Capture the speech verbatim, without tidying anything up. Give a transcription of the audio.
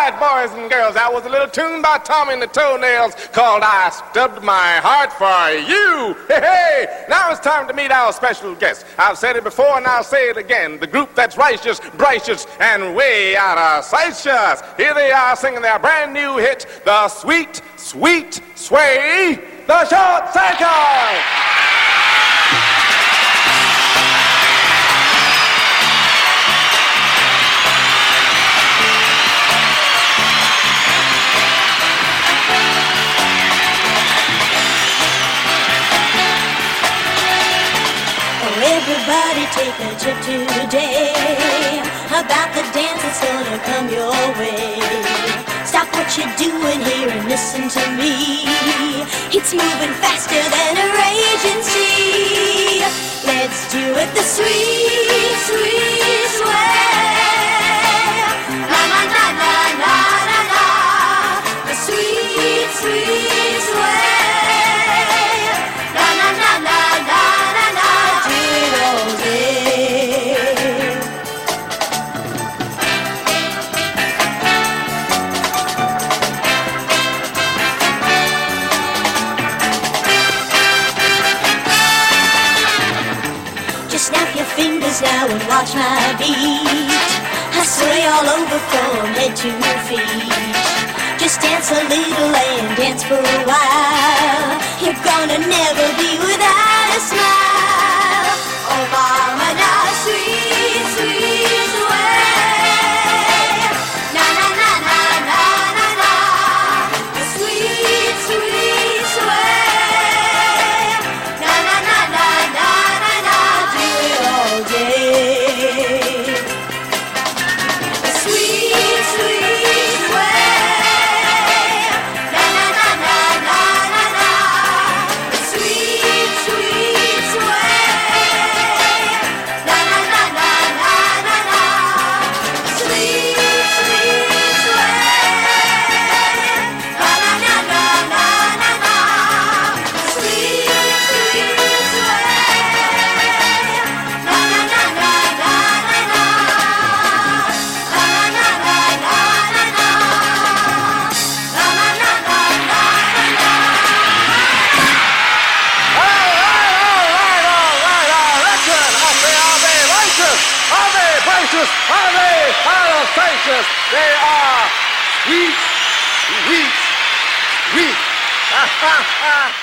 right, boys and girls, that was a little tune by Tommy and the Toenails called I Stubbed My Heart for You. Hey, hey, now it's time to meet our special guest. I've said it before and I'll say it again. The group that's righteous, righteous, and way out of sighteous. Here they are singing their brand new hit, The Sweet, Sweet Sway, The Short Circle. Everybody take a trip today about the dance that's gonna come your way. Stop what you're doing here and listen to me. It's moving faster than a raging sea. Let's do it the sweet, sweet way. Na na na na na na na. The sweet, sweet way. Na na na na na. Fingers now and watch my beat. I sway all over from head to feet. Just dance a little and dance for a while. You're gonna never be without a smile. Oh mama, now sweet, sweet sway. Na na na na na na na. The sweet, sweet sway. Na na na na na na na. Do it all day. The sweet, sweet way. Na na na na na na na. The sweet, sweet way. Na na na na na na na. Sweet, sweet way. Na na na na na na na. Sweet, sweet way. Na na na na na na na. Na na na na na na na. Na na na na na na. All right, all right, all right, all right. Listen, I say, are they righteous? Are they righteous? Are they out of righteous? They are sweet, sweet, sweet. Ha ha ha.